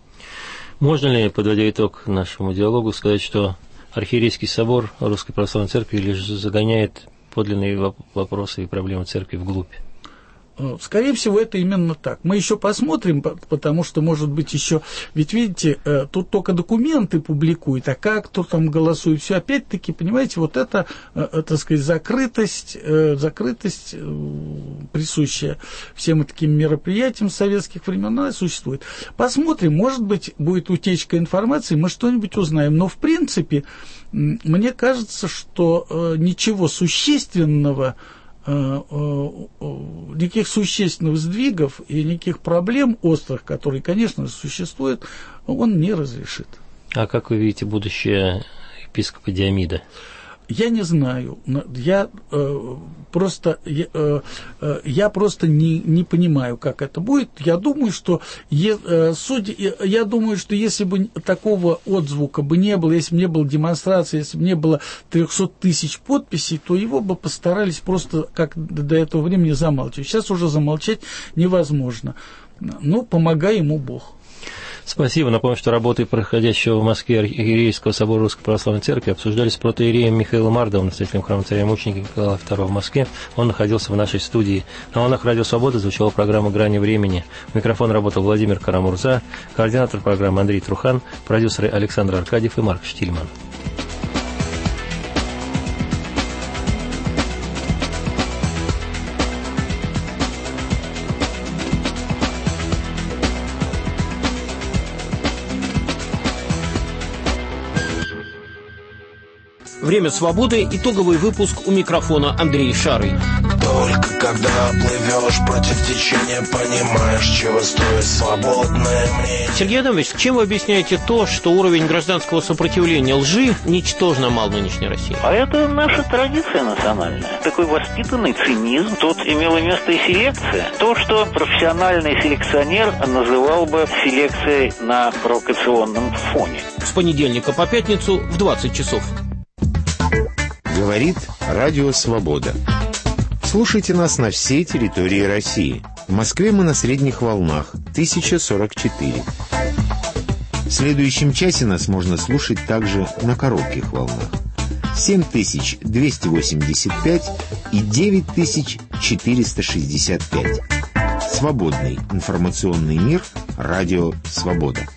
Можно ли, подводя итог нашему диалогу, сказать, что Архиерейский собор Русской Православной Церкви лишь загоняет подлинные вопросы и проблемы Церкви вглубь? Скорее всего, это именно так. Мы еще посмотрим, потому что, может быть, еще... Ведь, видите, тут только документы публикуют, а как, кто там голосует, все опять-таки, понимаете, вот это, так сказать, закрытость, закрытость, присущая всем таким мероприятиям советских времен, она существует. Посмотрим, может быть, будет утечка информации, мы что-нибудь узнаем. Но, в принципе, мне кажется, что ничего существенного, никаких существенных сдвигов и никаких проблем острых, которые, конечно, существуют, он не разрешит. А как вы видите будущее епископа Диомида? Я не знаю. Я э, просто, я, э, я просто не, не понимаю, как это будет. Я думаю, что е, э, судя, я думаю, что если бы такого отзвука бы не было, если бы не было демонстрации, если бы не было трехсот тысяч подписей, то его бы постарались просто как до этого времени замалчивать. Сейчас уже замолчать невозможно. Ну, помогай ему Бог. Спасибо. Напомню, что работы проходящего в Москве Архиерейского собора Русской Православной Церкви обсуждались с протоиереем Михаилом Ардовым, настоятелем храма царя-мученика Николая второго в Москве. Он находился в нашей студии. На волнах Радио Свобода звучала программа «Грани времени». У микрофона работал Владимир Карамурза, координатор программы Андрей Трухан, продюсеры Александр Аркадьев и Марк Штильман. Время свободы. Итоговый выпуск, у микрофона Андрей Шарый. Только когда плывешь против течения, понимаешь, чего стоит свободное мнение. Сергей Адамович, чем вы объясняете то, что уровень гражданского сопротивления лжи ничтожно мал в нынешней России? А это наша традиция национальная. Такой воспитанный цинизм. Тут имела место и селекция. То, что профессиональный селекционер называл бы селекцией на провокационном фоне. С понедельника по пятницу в двадцать часов. Говорит Радио Свобода. Слушайте нас на всей территории России. В Москве мы на средних волнах тысяча сорок четыре. В следующем часе нас можно слушать также на коротких волнах семь тысяч двести восемьдесят пять и девять тысяч четыреста шестьдесят пять. Свободный информационный мир. Радио Свобода.